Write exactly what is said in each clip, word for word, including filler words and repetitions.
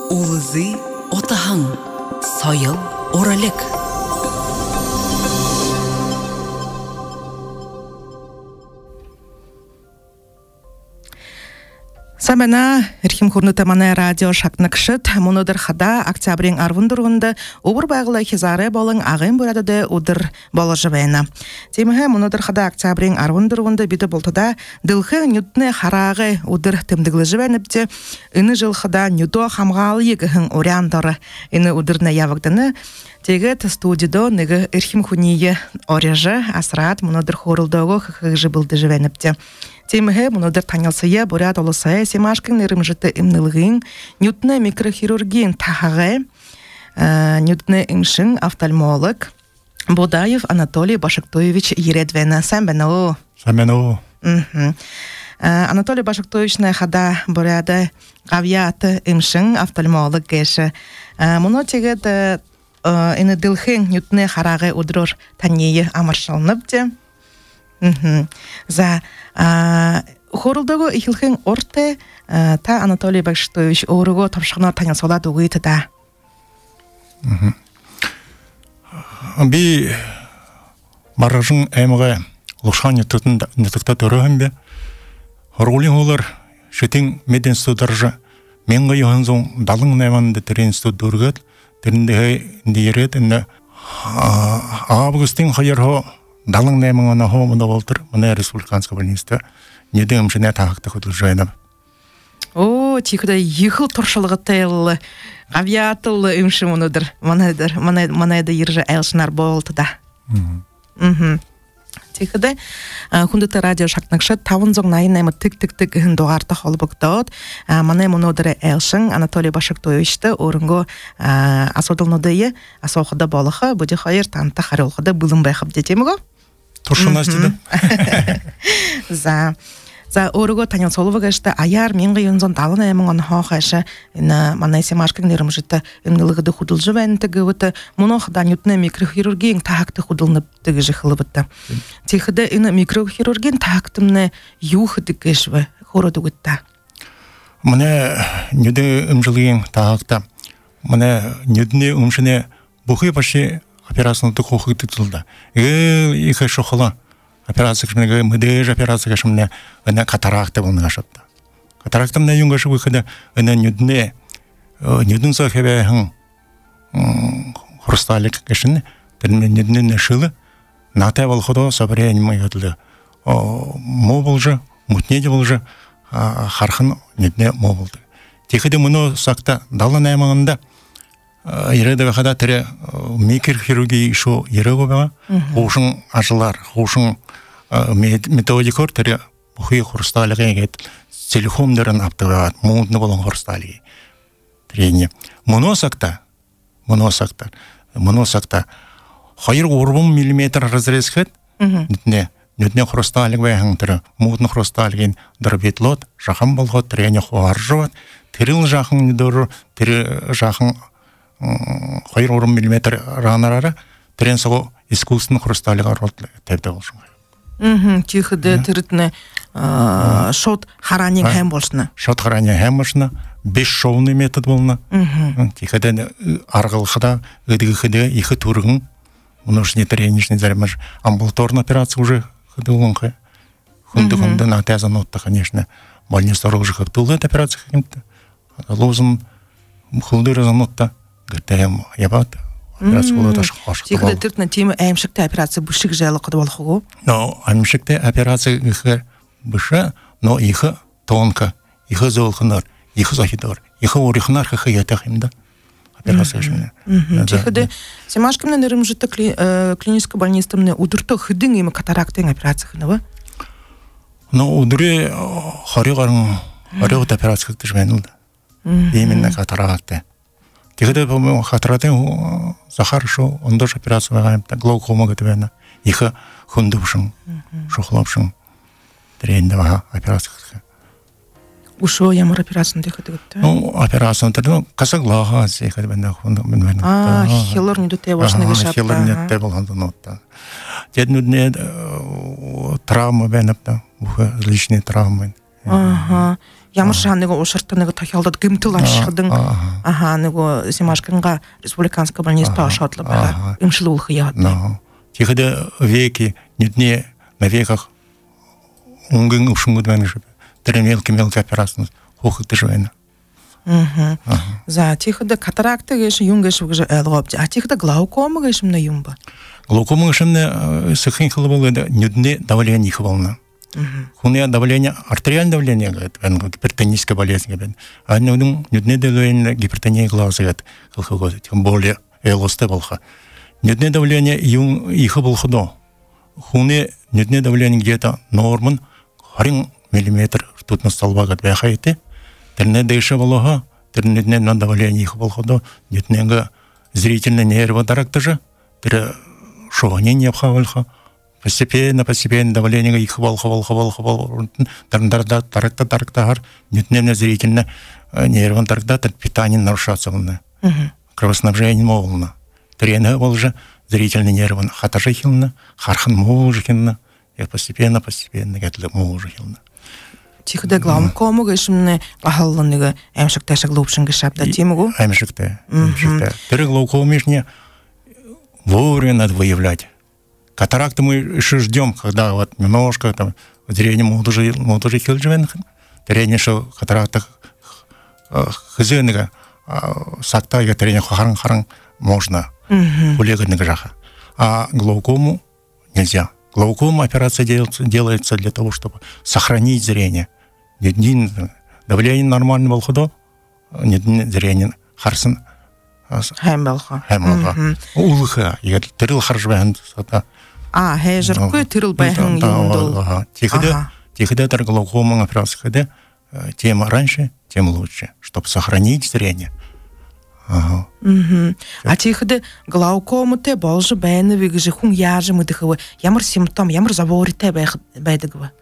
Улызы отаһың, сайыл оралек. Самена эрхим курнута мана радио шакнакшыт монодыр хада октябрин арвундурунда обур байгыла хизаре болың агын бурадыды удыр боложыбайна. Темиhe монодыр хада октябрин арвундурунда биде болтада дылхы нютне харагы удыр тымдыглы жыбайныпте ыны жылхыда нюто хамгалы егіхін ориандары ыны удырна явагдыны тегет студидо неге эрхим хуния орежы асрат монодыр хорылдого хыхыжы былды жыбайныпте. Темиhe монодыр танялсыя бурят олысая семашкин нерымжыты имнылыгын нютне микрохирургин тахагы нютне имшин офтальмолог Бодаев Анатолий Башактоевич Ередвена. Самбено. Самбено. Анатолий Башактоевич на хада буряда гавьята имшин офтальмолог геше. Моно тегет ины дылхын нютне харагы удрор танье амаршалныпте. За хорылдығы ихилхен орте та Анатолий Башактоевич орыго тапшығына таня солады ұғыйты да. Би маражың әміға лұшан нетікті түрігін бе. Хорғылың олар шетің меден стударжы менгі еғын зоң далың нәманды түрен студургет түріндегі дейрет інді августин хайырғы далың нәмің ана хо мұна болтыр мұна республиканская больница недем жіне тағықты құдыл жайнам. О, тихуда ехыл тұршылығы тәйілі авиатылы өмші мұныдыр. Манайды ержі әлшінар болты да. Тихуда хүндіті радио шақнықшы тавын зоң найын нәмі тік-тік-тік үхін доғарты қолы бұқтауыд. Мана мұныдыры әлшін Анатолий Башактоевичті орынғы асодылныдыйы асоқыда болығы бұды қайыр танты қарылғыда бұлын байқып детемігі? Тұршынас деді. За... За орыго танял солова гашта аяр менге юнзон далына эмин он хохаша на манайсе машкин нермжита эмнилыгыды худулжы вэнтеге вот монохда нютне микрохирургин таакты худулны тегежи хылыбытта. Тихиде ина микрохирургин таактымны юхыды кешве хороду гытта. Мне нюде эмжилыгин таакта. Мне нюдне умшине бухы паши операцияны хохы тытылды. Э ихе шохала. Операция кешмеге мыдеж операция кешмне ана катаракта болны гашатта. Катаракта менен юнгашы выхода ана нюдне нюдун сахебе хм хрусталик кешне термен нюдне нешылы нате волходо собре не моёдлы. О мобулжа мутнеде болжа хархын нюдне мобулды. Тихиде муно сакта далына ямагында иреде вахада тере микрохирургия шо ерего бага хушын ажылар хушын методикор тере бухи хрусталиге гет телефондарын аптырат мундны болон хрусталиге трене моносакта моносакта моносакта хайыр орбун миллиметр разрезхет нетне нетне хрусталиг бахан тере мундны хрусталиген дробетлот жахан болгот трене хуаржот терил жахан дор тере жахан хайыр орбун миллиметр ранарара трен сого искусственный хрусталиг арот тебде болшун. Мм, тихиде тиритне шот харанин хэм болшна. Шот харанин хэм болшна. Беш шоуный метод болна. Тихиде аргылхыда ыдыгыхыда ихы тургын. Множный треничный зармаш амбулаторная операция уже ходылонка. Хунды-хунды на тязанотта, конечно. Больница уже ходила эта операция каким-то. Лозом хунды разанотта. Гтем ябат. Тихиде тиритне тема әмшікті операция бұшық жайлы қыды болғығы? Но әмшікті операция ихы бұшы, но ихы тонка, ихы золқынар, ихы захидор, ихы орихынар хықы етақ емді операция жіне. Тихиде, семашкімнен әрімжітті клиническа больнистымны удырты хыдың емі катарактың операция қыны Но удыры хариғарын, хариғыт операция қықты жбенілді. Именно катаракты. Тихиде по-моему хатратен Захар шо он тоже операцию вагаем так глаукома готовена их хундушин шухлопшин трендова операция. Ушо ямар операцияны дехады готта? Ну операцияны ну касаглага зехады бенда хунду мен. А хилор не доте вашны гешапта. Хилор не те болганда нотта. Теднудне травма бенапта, уха личные травмы. Ага. Ямар шаныг ушыртаныг тохиолдод гэмтэл ашигдэн аха нөгөө Семашкинга республиканская больница ошодло байгаа. Имшлуулах яад. Тихэдэ веки недне на веках унгэн ушунгуд ванш. Тэр мелкий мелкий операция хохот жвена. Мм. За тихэдэ катаракта гэш юм гэш гэж ойлгоод. А тихэдэ глаукома гэш юм юм ба. Глаукома гэш нь сахин хлобол недне давление их волна. Хуне давление, артериальное давление, говорит, гипертоническая болезнь, говорит. А ну, недне давление, гипертония глаза, говорит, тем более элосте болха. Недне давление, их был ходо. Хуне недне давление где-то норман, харин миллиметр тут на столба, говорит, бяхайте. Терне дыша волога, терне на давление их был ходо, недне зрительно нервы тарактажа, тер шование не обхавальха. Постепенно, постепенно давление их хвал, хвал, хвал, хвал, тарда, таракта, тарактагар, нетнемно зрительно нервон тарда, питание нарушаться волна. Кровоснабжение волна. Тренер волжа, зрительный нервон хатажихилна, хархан мужихилна, и постепенно, постепенно гетли мужихилна. Тихо глаукому гэшмне бахалланыга эмшиктэшэ глубшин гэшапта тимгу. Эмшиктэй. Эмшиктэй. Тэр глаукомишне вовремя надо выявлять. Катаракты мы еще ждем, когда вот немножко там зрение могут уже могут уже хилжвен, зрение что катаракта хозяйника сакта и зрение харан харан можно улегать на граха, а глаукому нельзя. Глаукома операция делается делается для того, чтобы сохранить зрение. Давление нормального алхода, нет зрение харсан. Хэмбэлха. Хэмбэлха. Улыха, я тэрэл харжвэн сата. А, хэжэргүй тэрэл байхан юмдол. Тихо, тихо, это глаукома операция, тем раньше, тем лучше, чтобы сохранить зрение. Ага. Мм. А тихо, глаукома те болж байна вэ гэж хүн яаж мэдэх вэ? Ямар симптом, ямар заворитай байх байдаг вэ?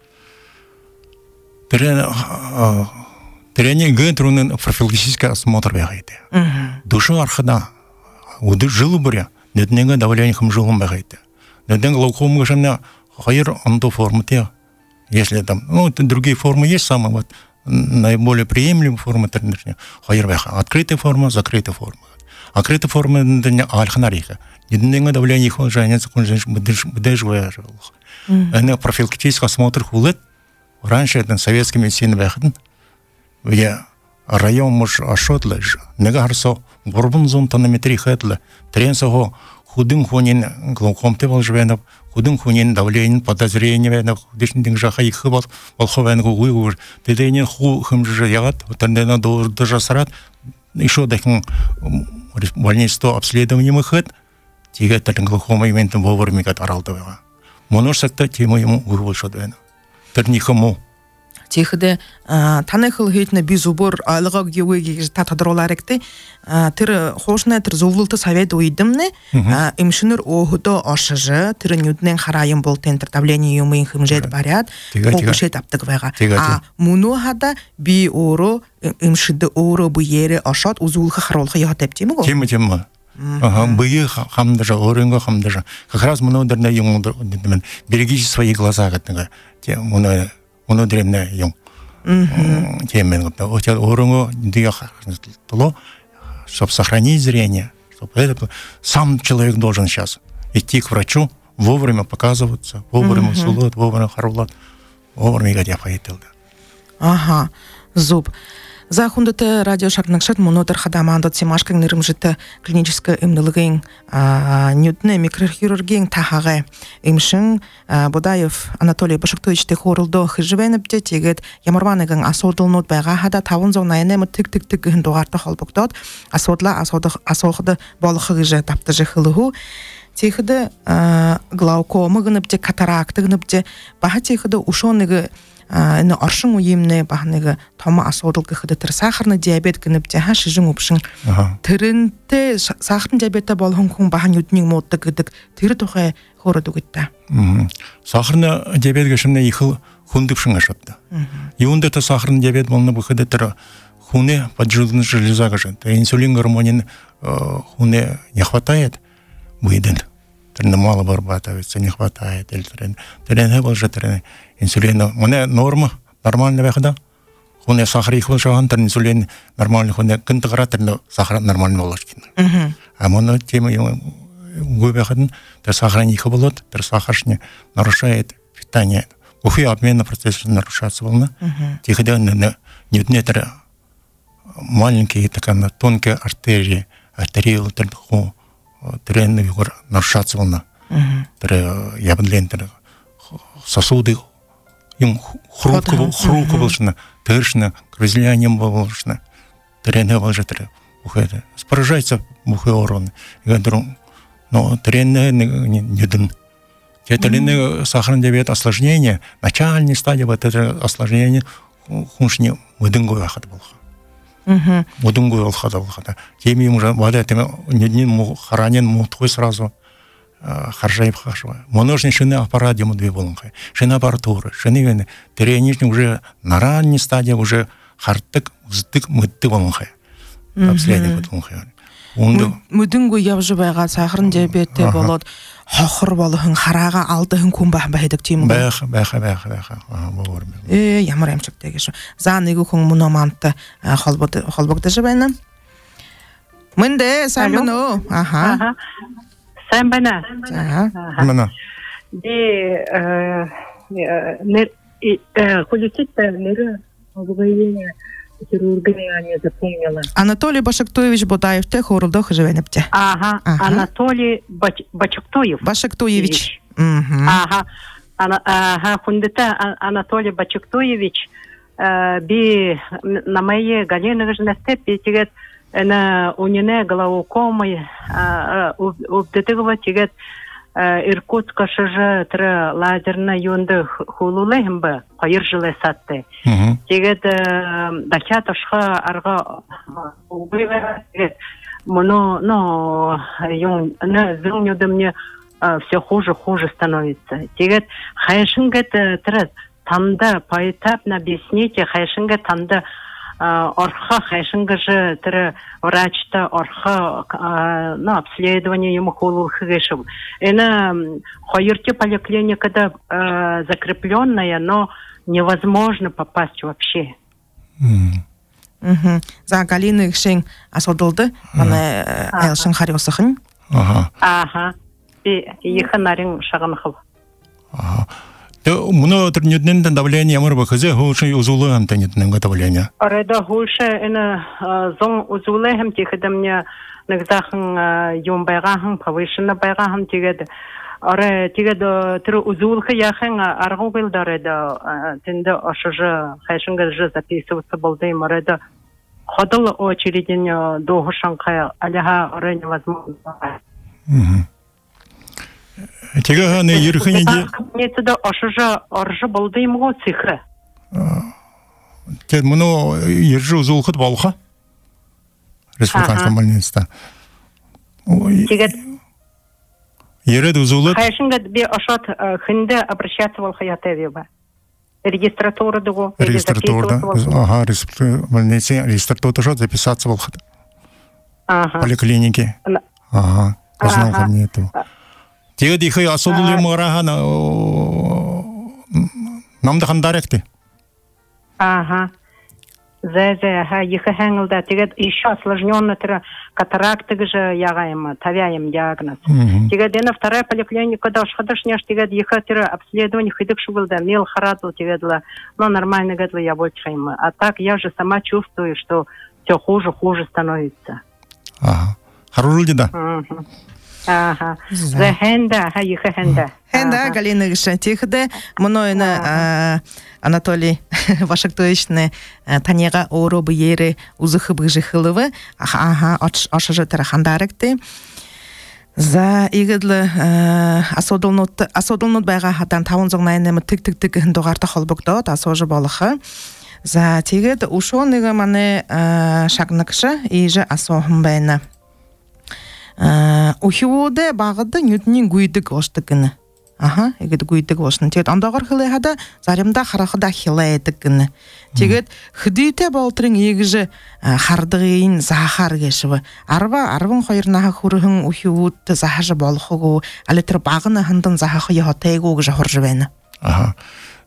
Тэр Тренинг гэнтрунын профилактический осмотр бягайды. Душу архада, уды жылу буря, неднега давление хам жылым бягайды. Неднега глаукома гашамна хайр андо формы те. Если там, ну, другие формы есть, самые вот наиболее приемлемые формы, хайр бяха. Открытая форма, закрытая форма. Открытая форма неднега альханариха. Неднега давление хам жанец кунженш бдежвая жил. Это профилактический осмотр хулет. Раньше это советский медицина бяхадын. Я район муж ашотлаж, негарсо, горбун зон тонометрии хэтла, тренсого худым хунин глаукомте волжвенов, худым хунин давление подозрение венов, дешнин динжаха их хыбал, волховен гугур, теденин ху хымжа ягат, тандена до дожасрат, еще дахин больницо обследование мыхет, тига татын глаукома ивентом вовремя гад аралтового. Моношсакта тему ему гугул шодвена. Тернихому. Тихо, танахыл хейтне би зубор алгаг югийг та тодруулаарэгтэй. Тэр хуушнаа тэр зөвлөлтөд савэд уйдэмнэ. Эмшинэр өөхөдөө ошж тэр нүднэн харааян бол тентэр давление юмын хэмжээд бариад хогшээд авдаг байгаа. А мөнөө хада би өөрөө эмшид өөрөө бүеэрэ ошоод үзүүлэх харуулах яа тавь тийм үү? Тийм тийм. Ага, бые хамдажа, оренго хамдажа. Как раз мнодерне юм берегите свои глаза гэдэг. Тийм мөнөө оно древнее юм. Темен вот это оронго диаха толо, чтобы сохранить зрение, чтобы это сам человек должен сейчас идти к врачу, вовремя показываться, вовремя сулот, вовремя харулат, вовремя гадя поэтил. Ага, зуб. За хундата радио шарнакшат монотер хадамандат Семашкин нэрмжэт клиническая имнологийн ньютны микрохирургийн тахагай эмшин Будаев Анатолий Башактовичтэй хуралдоо хэжвэнэбдэ тэгээд ямарваа нэгэн асуудалнууд байгаа хада таван зуун найман tám тэг тэг тэг гэн дугаартай холбогдоод асуудлаа асуудах асуухад болох гэж давтаж хэлэхүү. Тэгэхэд глаукома гэнэбдэ катаракт гэнэбдэ бахатихэд ушоныг энэ оршин үеимнэ бахныг том асуудал гэхэд тэр сахарны диабет гэнэбдэ ха шижин өвшин тэрнтэй сахарны диабеттэй болгон хүн бахан нүднийг мууддаг гэдэг тэр тухай хөөрөд үгэд та. Сахарны диабет гэшмнэ их хүндөвшин ашатта. Юундэ та сахарны диабет болно гэхэд тэр хуне поджелудочная железа гэжэн. Инсулин гормонин хуне не хватает, выйдет. Мало вырабатывается, не хватает. Трен был же трен инсулина. У меня норма нормально бэхда. Хуне сахар их болжаган тер инсулин нормально хуне кынтыгара тер сахар нормально болашкин. А моно тема губяхын тер сахар их болот, тер сахаршне нарушает питание. Ухи обменный процесс нарушается волна. Тихо не не тер маленькие такая тонкие артерии, артериол тер ху тренный вигор нарушаться волна. Тер ябдлен тер сосуды им хрупко хрупко болшна, тершна, разлиянием болшна, тренный болжатер. Ухи споражается ухи орон. Я думаю, но тренный не не дын. Это сахарный диабет осложнение, начальная стадия вот это осложнение хуншни мудынгой ахат болха. Мудынгой алхат алхата. Теми уже вода теми не му харанен му твой сразу харжаев хашва. Моножный шины аппарат ему две болонхай. Шины аппаратуры, шины вены. Треничный уже на ранней стадии уже хартык, вздык, мыттык болонхай. Обследовать болонхай. Мудынгой я уже байга сахарный диабет болот. Хохор болхын харага алдыхын күмбах бахедик тим. Бах бах бах бах. Боор. Э ямар амчык дегеш. За нэг хүн мунамант холбод холбогдож байна. Мэнде самбано. Аха. Самбана. За. Мана. Де э нер э ходит нер обгоение хирургия не запомнила. Анатолий Башактоевич Бодаев те хорылдох живенепте. Ага. Анатолий Бачактоев. Башактоевич. Ага. Ага, хундета Анатолий Бачактоевич би на моей галине же на степи тигет на унине глаукомы обдетего тигет Иркутска шыжы тірі лазерна юнды хулулайым ба, қайыр жылы сатты. Тегет дахят ашқа арға убыва, мұны, ну, зілнюді мне все хуже-хуже становится. Тегет хайшынгет тірі тамда поэтапно объясните, хайшынгет тамда орха хайшынга же тірі врачта орха на обследование ему хулулхы гешев. Это хайырте поликлиникада закрепленная, но невозможно попасть вообще. За Галина Икшин асодылды, мана Элшин Харьосахын. Ага. Ага. И еханарин шаганхов. Ага. Муно трениден давление морба хазе хулши узулы антенитнен давление. Арада хулши ина зон узулы хам тихада мне нагзахын юм байгахын повышенно байгахын тигада. Ара тигада тир узулхы яхын аргу билдарада тенде ашыжы хайшынга же записываться болды марада ходил очередень дохушанка аляха ара невозможно. Тега не ерхине де. Это да ашыжа аржа болды ему цифры. Те муно ержу зулхат болха. Республиканская больница. Тега Еред узулат. Хайшинга би ашат хинде обращаться в хаятевеба. Регистратура дуго. Регистратура. Ага, республиканская больница, регистратура тоже записаться в Ага. Поликлинике. Ага. Познал ко мне это. Тега дихай асулли морахана нам дахан даректе. Ага. Зе-зе, ага, ехе хэнгылда. Тега еще осложненно тера катаракты же ягаем, тавяем диагноз. Тега дена вторая поликлиника, да уж ходишь неш, тега ехе тера обследование хидык шугылда, мел харатл, тега дла, но нормально гадла я больше. А так я же сама чувствую, что все хуже, хуже становится. Ага. Харулди да. Ага. За хенда, ха ехе хенда. Хенда Галина Икшин тихде, мұнойны Анатолий Башактоевичны таняға оробы ері узықы бұғжы қылывы, аха, ашыжы тарахандарыкты. За игідлі асодылнут байға хатан тавын зоңнайынымы тік-тік-тік доғарты қолбықды, асожы балықы. За тегеді ұшоныға маны шағнықшы, ежі асоғын байына. Ухиуде бағыды нүтінен гүйдік оштықыны. Ага, егет гүйдік оштын. Тегет андағыр хылы хада зарымда қарақыда хила едікіні. Тегет хыдүйте болтырын егіжі қардығыйын захар кешіві. Арба, арбын қойырнаға құрығын ухиуды захажы болықығы, әлітір бағыны хындың захақы ехотайғы оғыжы хоржы бәйні. Ага.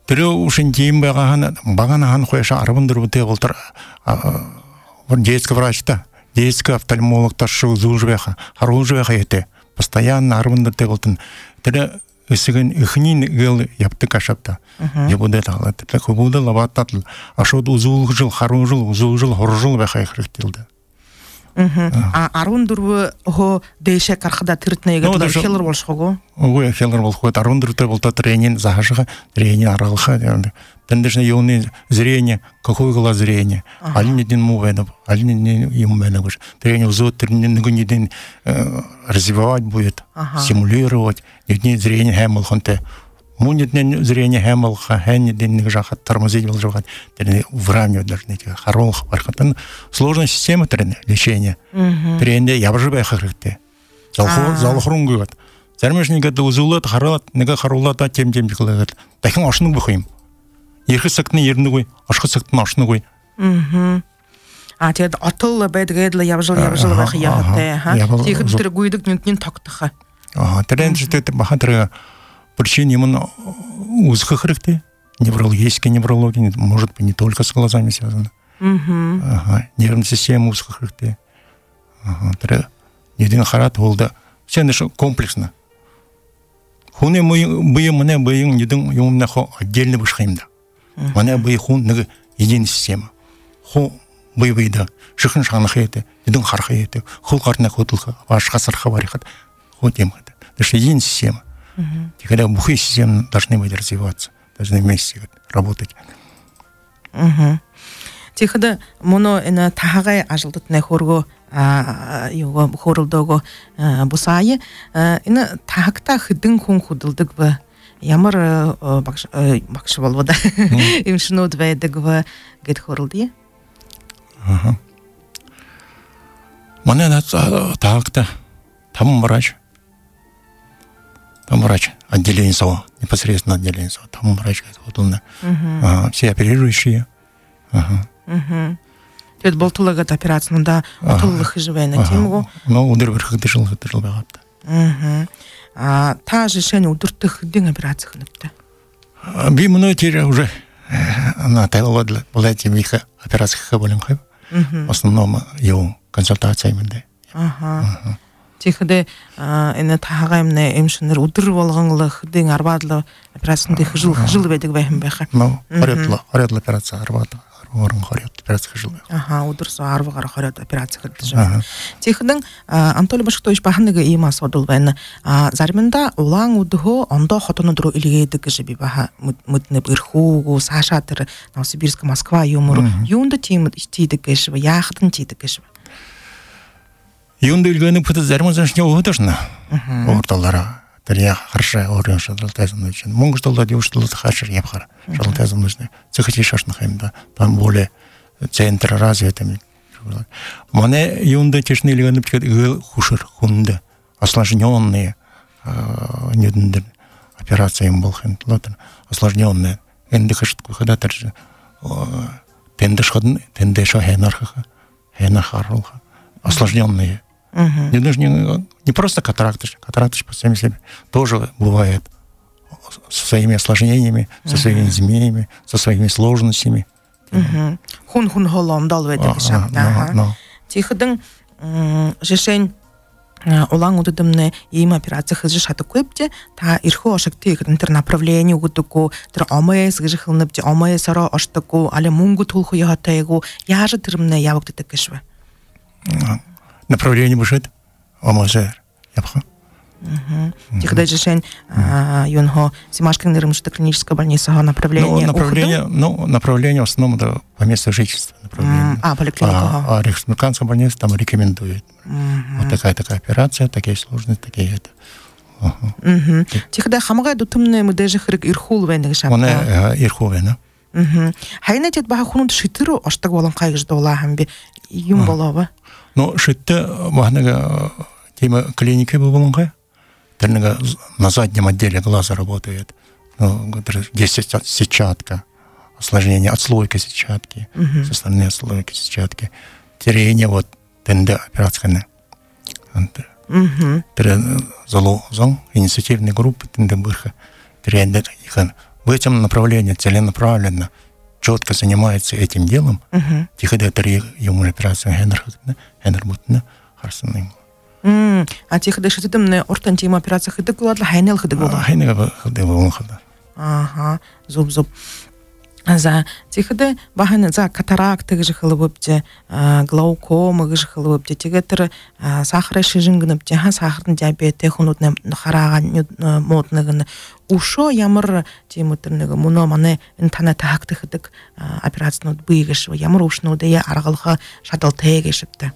Тірі ұшын дейін бағана хан қойша арбындар бұте болтыр детский врачта, детский офтальмологта шу зужбеха, харужбеха ете, постоянно арбындар те болтын. Тірі үсіген үхінен ғыл япты кашапта. Ебуде тағылы. Тірі құбуды лаваттатыл. Ашуд ұзул жыл, хару жыл, ұзул жыл, хор жыл бәқа иқырықтелді. Арун дұрбы ғо дейше қарқыда түртіне егетілер хелер болшығы ғо? Ой, хелер болшығы. Арун дұрты болта тренин захашыға, тренин аралыға. Тендешне юны зрение, какой глаз зрение. Алин един мувенов, алин един юмвенов. Тренин взот, тренин един развивать будет, стимулировать. Един зрение хэмл хонте. Мунетне зрение хэмл хэн един нежахат тормозить был жахат. Тренин выравнивать должны. Харолх бархатан. Сложная система тренин лечения. Тренин я бы живая хахрыхте. Залхрун гуат. Зармешника да узулат харалат, нега харулата тем тем диклагат. Таким ашну бухим. Ерхі сақтың ерінді қой, ашқы сақтың ашыны қой. А, теді атылы бәдігедлі ябжыл-ябжыл бәқі яғытты. Тегі түрі гүйдік нүнтінен тақтыға. Тірен жүрді бақа түрі причин именно узқы қырықты. Неврологическая неврология, может быть, не только с глазами связано. Нервная система узқы қырықты. Түрі неден қарат олды. Все комплексно. Хуне бұйы мұне бұйың неден юмна хо отдельно бышқайымда. Мана бый хун нығы единая система. Ху бый быйда шықын шағынық еті, едің қарқы еті, хул қартына құтылғы, вашқа сарқа барихат, ху темхат. Это единая система. И когда бухие системы должны быть развиваться, должны вместе работать. Тихада, моно ина тағай ажылдытны хорго його хорылдығы бұсайы, ина тағықта хыдың хун худылдық ба ямар бақшы болвада. Имшыну двайдығы гет хорылды? Мане тағықта там врач. Там врач, отделение СО, непосредственно отделение СО. Там врач, все оперирующие. Тед бол тулага операцияда туллых живена тему. Ну, удар верхах дышал, дышал багато. Мгм. А та же шень удуртых дин операциях нетте. Би мной теперь уже на телевизоре была тимиха операциях болем хай. В основном его консультациями да. Ага. Тихде ина тагаймне эмшнер удыр болгонлык дин арбадлы операцияны жыл жыл бедик бэхим бэха. Ну, хорятлы, хорятлы операция арбадлы. Орын хорят операция жыл. Ага, удырса арвагар хорят операция кылды. Тихдин Анатолий Башктович бахыныгы имас бодулбайны. Зармында улаң удыго ондо хотону дуру илгейдиги жиби баха мытны бирхугу сашатыр Новосибирск, Москва юмуру. Юнда тим тидиги жиби, яхдын тидиги жиби. Юнда илгейни пыты зармазаншне угудышна. Орталара. Тария харша орын шадалтайзым нужен. Монгу штолда девушка хашер епхара. Шадалтайзым нужны. Цехати шашнахайм там более центр развитыми. Мане юнда тешны илгейни пыты гыл хушер хунда. Осложненные недендер операции им был хен. Осложненные. Энди хашт кухада таржи. Тендеш ходны, тендеша хенарха. Хенахарлха. Осложненные. Не, не, не просто катаракты, катаракты по самим себе тоже бывает со своими осложнениями, со своими змеями, со своими сложностями. Хун-хун холом дал ведь это. Тихдың жешень улаң удыдымны ем операция хызы шаты көпте, та ирху ашыкты интер направление угудыку, тыр омэс гыжы хылныпте, омэс ара аштыку, але мунгу тулху яхатайгу, яжы тырымны явыкты тыкышвы. Направление бушет, омазер, япха. Тихда жешень юнхо Семашкин рымшта клиническая больница направление. Ну, направление, ну, направление в основном это по месту жительства. А, поликлиника. А республиканская больница там рекомендует. Вот такая такая операция, такие сложности, такие это. Тихда хамага дутымны мы даже хрик ирхул венег шапта. Он ирхул вена. Хайнатет баха хунут шитыру аштаг болан кайгыш дола хамби юм болова. Ну, шитты махнага тема клиники бывалынга. Тернага на заднем отделе глаза работает. Ну, есть сетчатка, осложнение, отслойка сетчатки, со стороны отслойки сетчатки. Терение вот тенде операция. Тере залу зон инициативной группы тенде бырха. Терение ихан в этом направлении целенаправленно четко занимается этим делом, тихо датари ему операция Хенер Хенер Мутна Харсаным. М, а тихо дышит это мне ортантима операция хидек буладла Хенел хидек була. Хенер хидек була. Ага, зуб зуб. За тиходе баханы за катаракты гыжы хылыбыпте, глаукома гыжы хылыбыпте, тигетер сахар шижингыныпте, ха сахарный диабет, хунутны хараган модныгыны. Ушо ямыр тимутерныгы муно маны интернет хакты хыдык операцияны быйгышы, ямыр ушны удая аргалха шатал тегешипте.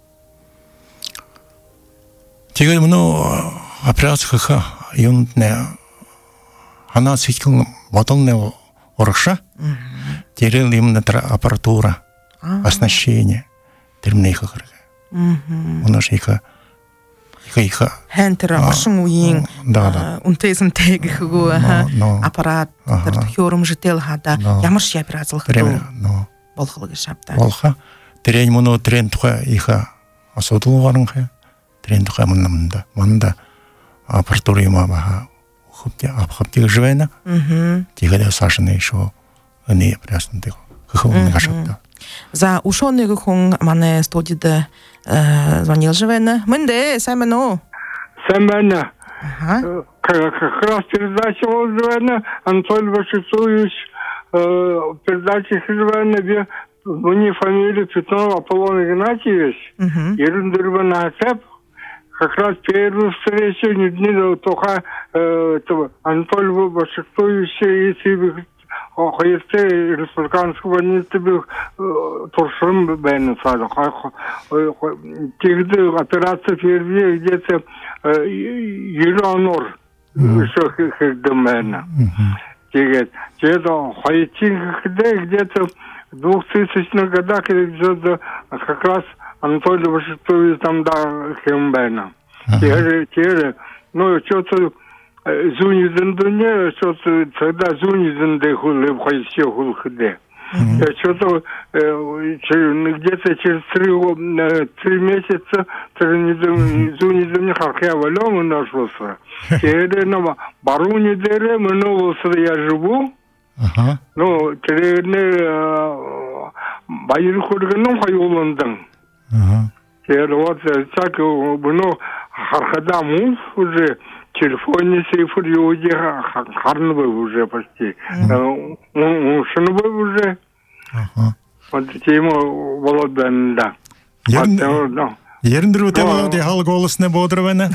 Тигер муно операция юнтне она сикл баталне орша, терел именно аппаратура, оснащение, терминейха харга. У нас иха, иха иха. Хентера, ашин уин, унтезен теги хгу, аппарат, хёрум жител хада, ямарши операциялы хду. Болхалыгы шапта. Болха, терен муно трен туха иха асудул варынха, трен туха мында, мында аппаратура има баха. Апхаптик живена, тигада Сашина еще не прясно тихо. Хоховный гашапта. За ушоный гхон мане студида звонил живена. Менде, Самено. Самена. Как раз передача вот живена, Анатолий Вашицуевич, передача живена, где мне фамилия Петров Аполлон Игнатьевич, Ерундырбан Асеп. Как раз первую встречу не дневно только Анатолий Вашиктович, если бы охоесте республиканского больницы был туршим бен сада. Тигды операция первая где-то Елеонор еще хэгдэмэна. Тигет. Где-то хоетин где-то в двухтысячных годах где-то как раз Анатолий Вашиктович там да хэмбэна. Теперь, теперь, ну, что-то зунизен дуне, что-то тогда зунизен де хулы, хайсе хул хде. Что-то где-то через три три месяца зунизен хархя валом нашелся. Теперь на баруне дере минулся я живу. Ну, теперь не байыр хурганом хайоландан. Теперь вот так, ну, хархадаму уже телефонный цифр люди харновый уже почти. Ну, шиновый уже. Вот тему Володен, да. Ерндер у тебя дехал голос не бодровена?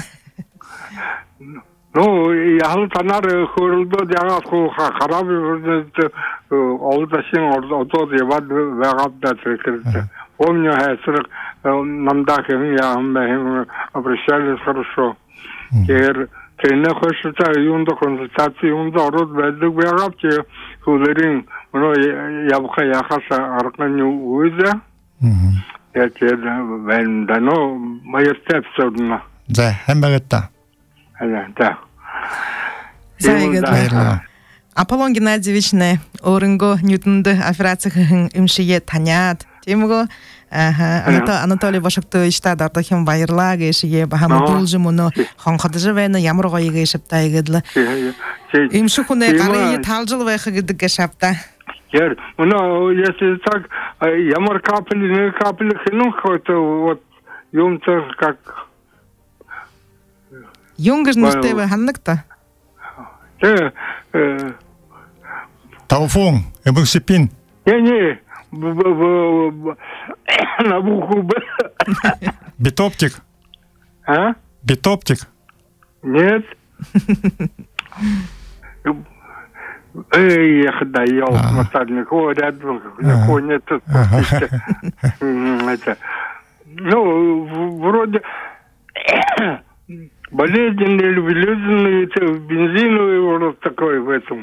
Ну, я хал танар хурдо дяга ху хараби врдет олдасин ордо девад вагабда трекерте. Помню, хэсрэг намдахин я мы обращались хорошо. Теперь тренер хочет юнда консультации юнда ород бэддэг вагабте хулерин ну я бха я хаса арканю уйда. Я теперь ben дано моя степсодна. Да, хэмбэгэтта. Да. Сайгадла. Аполлон Геннадьевич не орынго Ньютонды операцияхын имшие танят. Тимго Анатолий Вашиктович та дартахим байырлаг ешие бахама дулжымуно хонхадыжывена ямырға еге шаптайгыдлы. Имшухуне қарайы талжыл вайхы гыдыгге шапта. Ер, ну, если так, ямар капли, не капли, ну, какой-то вот, юм-то как... Юнгыш нустевы ханныкта? Тауфон, эбэксипин. Не-не, на букву Б. Битоптик. А? Битоптик. Нет. Эй, я ходил, мастерник, о, рядом, нет, это, ну, вроде болезненные, любезные, это бензиновый вот такой в этом.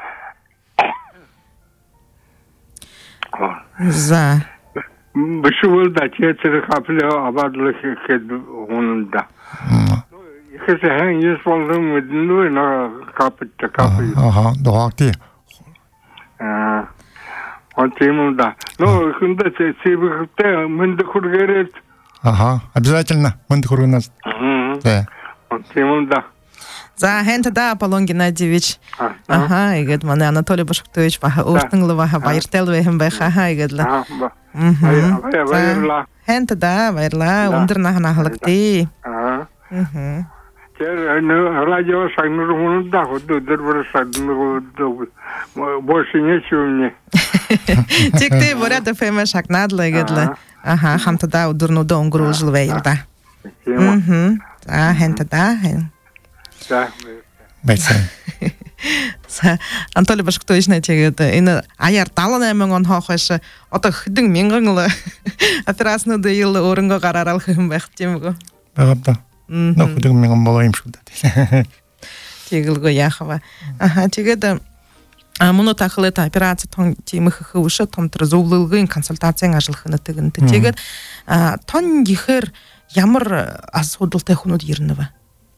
За. Бешевал дать, это капля обадлых хед он да. Если хэн есть волны, ну, на капать, капать. Ага, доакти. А, вот ему да. Ну, когда ты себе ты, мы дохургерет. Ага, обязательно, мы дохургерет. Да. Вот ему да. За хентада Аполлон Геннадьевич. Аха, игет мане Анатолий Башактович баха ортыңлы баха байыртел вехен баха игетла. Баярла. Хентада байырла ундырна ханахлыкты. Мгм. Тер радио сагнурун да ходу дөрбөр сагнурун больше нечего мне. Тикти борят фэм шакнадла игетла. Аха, хамтада удурну да унгружл вейлда. Мгм. За хентада хен. Да. Байцаа. За Анатолий Башактович нэтэгэд энэ аяар даална мөнгөн хоохош одоо хэдэн мянган операцны дэйл өрөнгө гараарал хэм байх тийм үү? Багада. Нөх хэдэн мянган болоо юм шүү дээ. Тэгэлгүй яхава. Аха тэгээд муну тахлет операци тон тиймэх хөвш томтор зөвлөлгийн консультацийн ажиллах нэтэгэнт. Тэгээд тон гихэр ямар асуудалтай хүнүүд ирнэ вэ?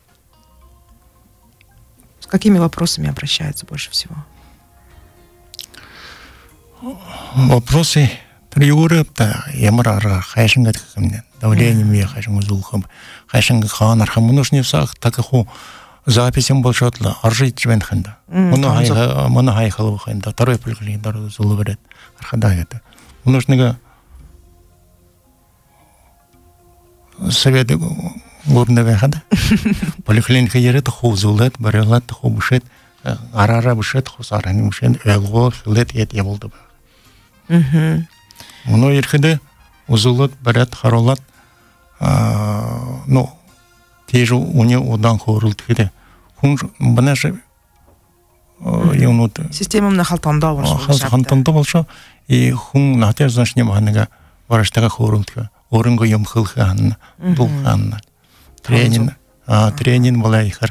С какими вопросами обращаются больше всего? Вопросы трёгурыпта ямар арга хайшингат хэмнэ. Давление ми хайшинг узулхам. Хайшинг ханар хамунушны сах такаху записем болшотла аржит жвенхэнда. Муну хай муну хай халухэнда второй поликлиник дару зулберет. Архада это. Мунушныга совет горнага хада. Поликлиника ерет хузулет, барелат хубшет, арара бушет хусарани мушен элго хилет ет ябылды. Мм. Муну ерхеде узулет барет харолат ну тежу уне удан хорулт хеде. Хун банаше юнут системамна халтанда болшо. Халтанда болшо и хун натер значне манага вараштага хорултка. Орынго юмхылхан, дулхан. Тренинг, а тренинг была ихар.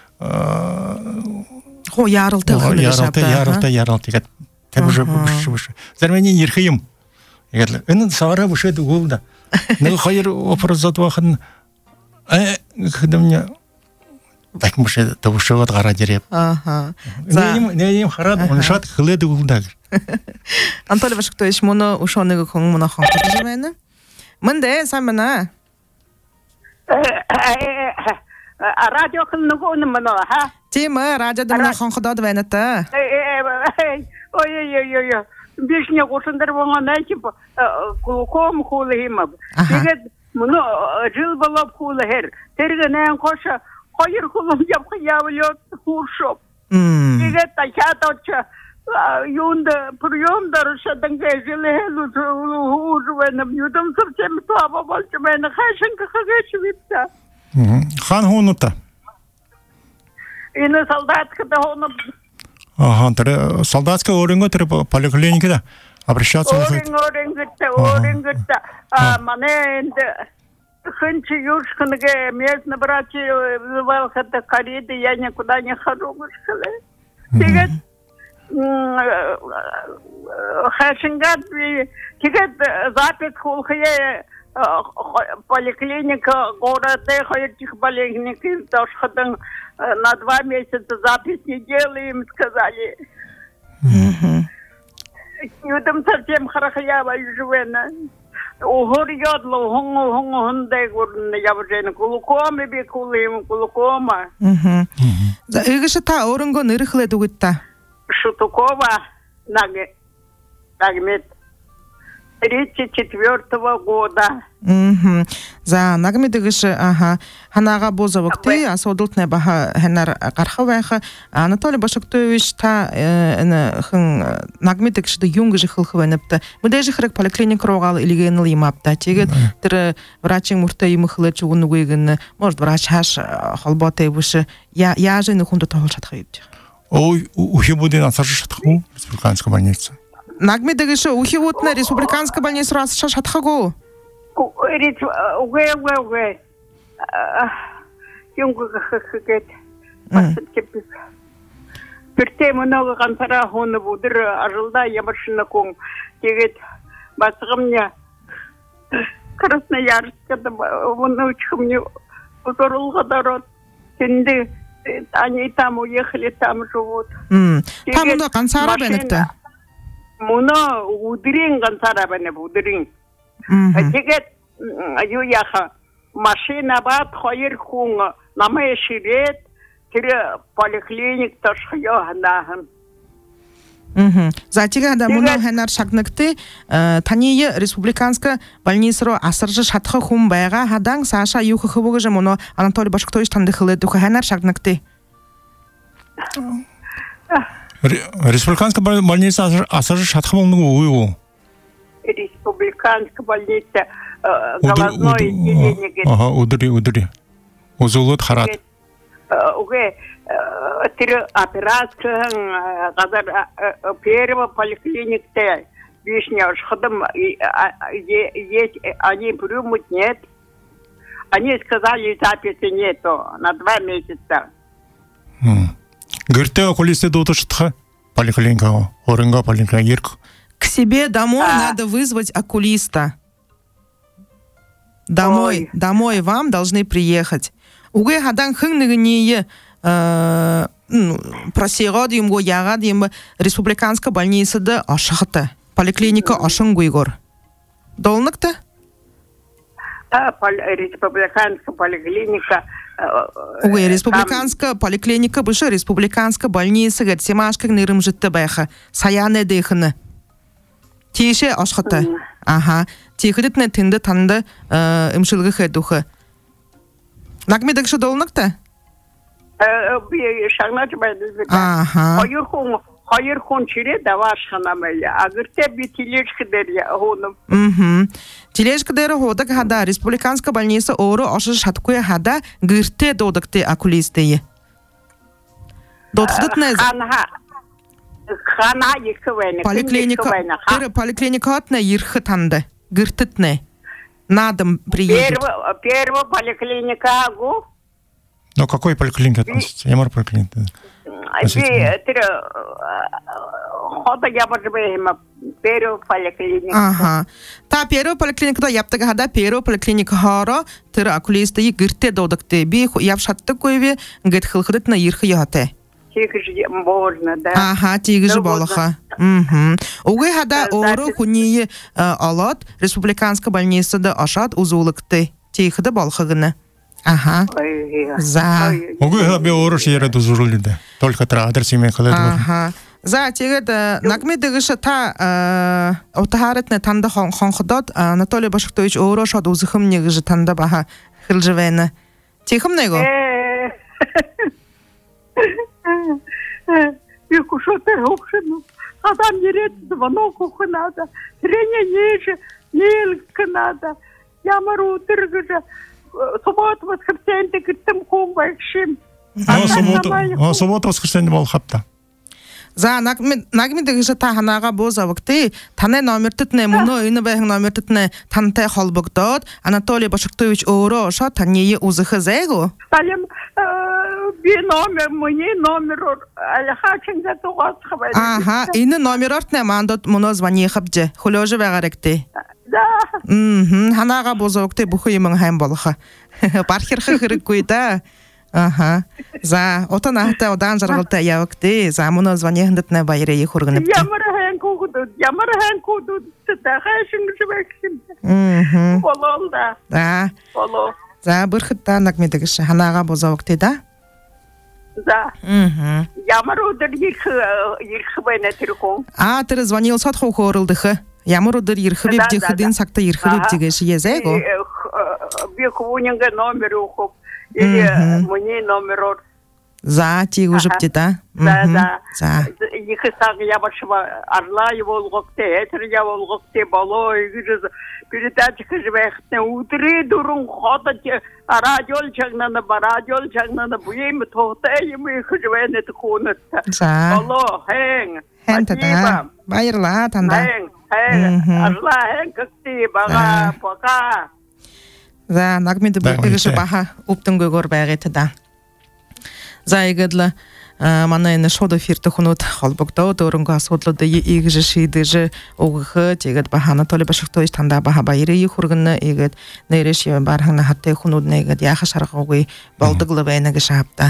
Хо ярылты хөлөшәп. Ярылты, ярылты, ярылты. Тек тек уже буш буш. Зармени ирхим. Ягәтле. Инде сара буш иде булды. Нәгә хайыр операцият вакытын э хидемне так буш иде, табышыгат гара диреп. Ага. Нәем, нәем харат, оншат хиледе булды. Анатолий Башактович, моны ушоныгы коң моны хаңкы жемәне. Мынде самына. Радио кылныгыны мына, ха? Тема радиода мына хаңкыда венетта. Ой-ой-ой-ой. Бишне кошындар болгон айтып, ком хулыйм. Тэгээд мына жыл болуп хулыхер. Тергенен коша койыр хулым жап кыябылып хуршоп. Тэгээд тачаточа юнда приемдар шаданга жилелу хужвенам юдам совсем слабо больше мене хашенка хагешвица. Хан хунута. И на солдатская хона. Ага, тре солдатская оренго тре поликлиника обращаться. Оренго оренго оренго а мане хынчи юшканге местно брати валхата кариды я никуда не хожу гушкале. Тэгээд Хашингат тигет запись хулхие поликлиника города ходит поликлиники дошхадан на два месяца запись не делаем, сказали. Юдам совсем харахаява южвена. Угорьодло хонгу хонгу хундай гурн ябжен кулукоми би кулим кулукома. За игеше та оренго нэрхлэ дугитта. Шутукова Нагмет тридцать четвёртого года. Мгм. За Нагмедыгыш, ага, ханага бозовокты, асодултне баха хенар кархавайха. Анатолий Башактович та хэн Нагмедыгышды юнгыжы хылхывенепті. Мүдәжі хірек поликлиник роғалы илигеныл имапта. Тегет тірі врачың мұрта имықылы чуғыны гүйгіні, может, врач хаш холботай бұшы, яжыны хунды тоғыл шатқа ебді. Ой, ухи буде на шатху республиканская больница. Нагмедыгыш ухи утна республиканская больница раз шатхагу. Рит уге уге уге. Юнгы хакет. Пасыптеп. Перте много кантара хоны будыр ажылда ямашына коң. Тегет басығымня Красноярскада внучка мне узорулға дарот. Тенде они там уехали, там живут. Там мында қансара бәнікті? Мұны удрин қансара бәніп, удрин. Тегет юяха машина бат, хайыр хуң, намай ширет, тире поликлиник ташхё нахын. Мгм. За тига да муну ханар шагныкты тани республиканска больницаро асыржы шатхы хум байга хадан Саша юхы хыбыгы же муну Анатолий Башктович тандыхылы духа ханар шагныкты. Республиканская больница асыржы шатхы болны уйу. Республиканская больница головной отделение. Ага, удри, удри. Узулут харат. Уге тире операция газар первого поликлиникте вишня шхадам есть они примут нет. Они сказали записи нету на два месяца. Гырте околисте дотоштха поликлиника, оренга поликлиника ирк. К себе домой а. надо вызвать окулиста. Домой, Ой. домой вам должны приехать. Уге хадан хынгнигие просигад имго ягад им республиканская больница да ашахта. Поликлиника ашынгуйгор. Долныкта? А, республиканская поликлиника. Уге республиканская поликлиника бышы республиканская больница гет семашкак нырым житты байха. Саяне дейхыны. Тише ашхата. Ага. Тихидетне тинде танда имшылгы хэдухы. Нагмедек что долныкта? Би шагнат байдыз. Ага. Хайыр хун, хайыр хун чире даваш ханамая. Агырте би тележка деря хоным. Мгм. Тележка деря ходак хада республиканская больница оро ашы шаткуя хада гырте додакте окулистеи. Дотхдытне. Ханха. Хана йыхвена. Поликлиника. Тер поликлиника атна йырхы танда. Гыртытне. Надо приедет. Первая первая поликлиника гу. Но какой поликлиника относится? Я мар поликлиника. Хода я божбейма первая поликлиника. Ага. Та первая поликлиника да яптага хада первая поликлиника хара тер окулиста и гырте додакте би явшатты койве гет хылхыдытна йырхы яте. Тигж можно, да. Ага, тигж балаха. Мгм. Уге хада оро хуни алат республиканская больница да ашат узулыкты. Тихда балхыгына. Ага. За. Уге хабе оро шере дузурлиде. Только тра адрес имен халед. Ага. За тигда нагмедыгыша та отахаретне танда хонходот Анатолий Башктович оро шад узыхым негыжы танда баха хылжывена. Тихым него? И кушать рухну. Адам не ред звонок надо. Трение ниже, нелька надо. Я мару тыргажа. Суббота воскресенье киттем кумбайшим. А суббота, а суббота воскресенье бол хапта. За нагмедыгыша та ханага боза вакты тане номертытне муно үйні бәйхің номертытне тантай холбогдот Анатолий Башктович оро ша танее узыхы зайгу? Салем би номер, мне номер алхачынга туғас хабай. Ага, үйні номер ортне мандот муно звани хабджи, хулежі бәғаректі. Да. Мхм, ханага боза вакты бұхы емің хайм болыха. Пархирхы хырық көйда. Ага. За отанахта одан жаргалта явакты. За муно звонехндытне байре ихургынып. Ямархан кугуду, ямархан кугуду. Та хайшын жибексим. Мхм. Бололда. Да. Боло. За бырхытта нагмедигиш ханага боза вакты да? Да. Мхм. Ямарудыр их их байна телефон. А, ты звонил сотху хорылдыхы. Ямарудыр ирхыбеп дихыдын сакта ирхыбеп дигеш езего. Бекунинга номер ухоп. Или мне номер. За ти уже птита. Да, да. За. Их саг я башва арла его лгокте, это я лгокте бало и передача живехне утре дурун ходать радио чагна на радио чагна на буем тохте ему живене тхунат. За. Бало хен. Хен тата. Байрла танда. Хен. Хен. Арла хен какти бага пока. За нагмеде биргеше баха уптын гөгөр байгыты да. За егедле мана эне шода фирте хунут холбогдо дөрөнгө асуудлууд ийгж шийдэж өгөх тэгээд баха Анатолий Башктович танда баха баяры ихургын эгэд нэрш бархана хатэ хунууд нэгэд яха шаргаггүй болдогло байна гэж хапта.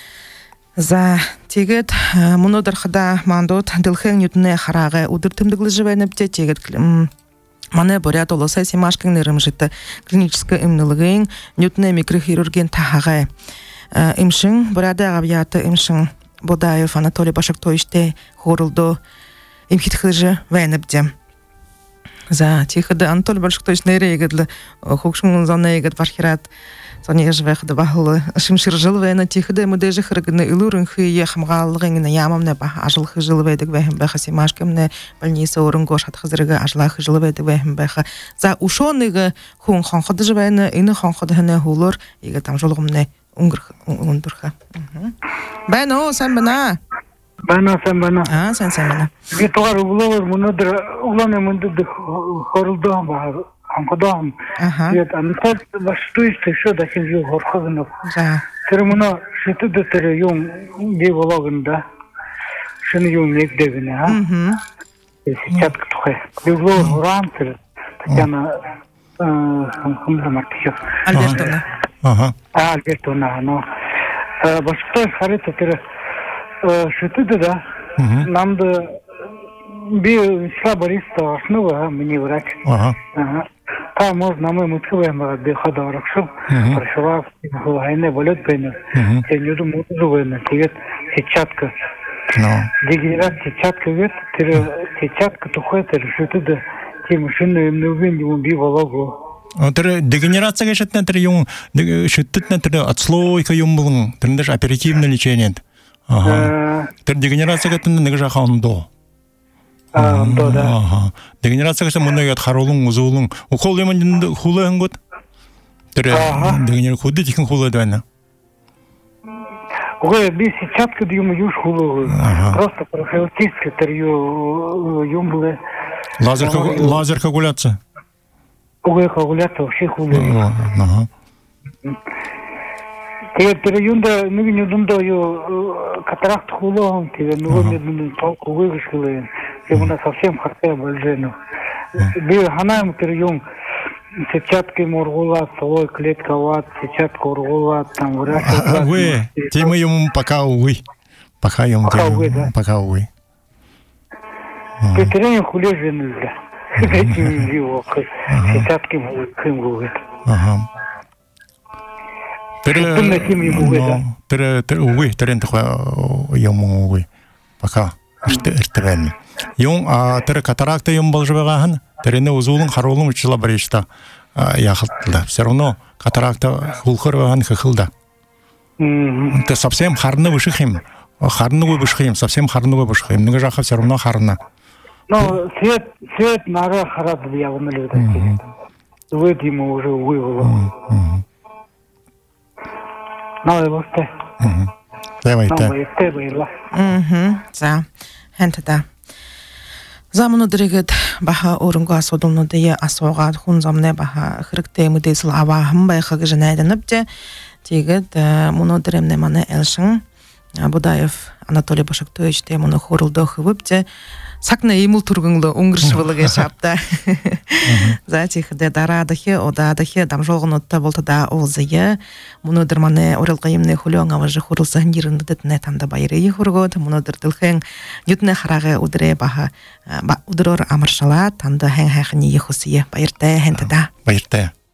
За тэгээд мунудар хада мандот дэлхэн нүднэ харага өдөр тэмдэглэж байна бтэ тэгээд мане борят олоса симашкын нэрэмжитэ клиническая иммунологийн нютне микрохирургийн тахагай имшин burada авиаты имшин Бодаев Анатолий Башактоевичте хорылды имхитхыжы вайныбдем. За тиходы Анатолий Башактоевич нерегедлі хокшын занегед бархират сонеж вэхды бахылы шимшир жыл вайна тиходы мудежи хыргыны илурын хые хамгаллыгыны ямамны бах ажылхы жыл вайдык вэхим бэха симашкемны больница орын гошат хызырыгы ажлахы жыл вайдык вэхим бэха. За ушоныгы хун ханхады жывайны ины ханхады хыны хулыр иге там жолғымны ундурха. Бәйна о, сән бәна? Бәна, сән бәна. А, сән сән бәна. Гетуар ұлылар, мұнадыр, ұланы мұнды хорылдығым бағар, қанқыдағым. Ет, анықтар баштуышты шо да кел жыл хорқығынып. Тірі мұна шыты да тірі ең бей болағында, шыны ең егдегіне, а? Сетчатка тұқай. Беглор ұран тірі, Татьяна қымды мартышев. Альбертона. Ага. Альбертона, но башкой харita тірі шыты да, намды бей слабориста основа, мне врач. Ага. Та можно мы мутываем, бей хода врачу, прошивав, гайне болет бейна, я не думаю, зубайна, тегет сетчатка. Дегенерат сетчатка вет, тірі сетчатка тухай, тірі шыты да, тем шыны не увидим, бей вологу. Тэр дегенерация geçетне тэр юм шыттытне тэр отслойка юм булын тэрдеш оперативное лечение. Ага. Тэр дегенерация geçетне неге жахандо. А, да. Ага. Дегенерация geçетне мындай харулун узулун укол емендин хулын гот. Тэр дегенер худы тикен хулы дайна. Ой, би сетчатка дюм юж хулы. Просто профилактически тэр юм булы. Лазер лазер коагуляция. Угой коагуляция вообще хулы. Ага. Те переюнда ну не думда ё катаракт хулы, те ну не толку выгышли. Те у нас совсем харте больжену. Би ханаем переюн сетчатки моргулат, солой клетка ват, сетчатка ургулат, там врач. Вы, те мы ему пока увы. Пока ему пока увы. Петерин хулежен да. Этим его сетчатки кым. Ага. Пере, пере, пере, увы, терен такой ему увы. Пока. Эртеген. Yung тірі катаракта юм бол жібеғағын, тірені ұзулың қарулың үшіла бір ешті яқылтылды. Все равно катаракта ұлқыр бағын қықылды. Ты совсем харны вышықым. Харны вы вышықым, совсем харны вы вышықым. Неге жақы все равно харны. Ну, свет, свет нара харады явно леді. Свет ему уже вывело. Новый лосты. Давайте. Новый лосты. Угу, за. Хентада. Замыны дірегет баха орынға содылныдыйы асуағат хун замны баха хырыкты мүдейсіл авағым байқығы жынайдынып де тегет мұны діремне маны әлшін Бодаев Анатолий Башактоевич те мұны хорылды хывып де сакна еміл тұрғыңлы оңғыршывылығы шапта. Затихіде дарадығы, одадығы, дамжолғын отта болты да олзыйы. Мұны дірманы орылға еміне хулуан аважы хорылсығын ерінді дітіне танда байыры хорғыд. Мұны дірділхің нүтіне қарағы удыре баха удырор амыршала танда хэн-хэхіні ехусыйы. Байырты, хэнтада. Байырты.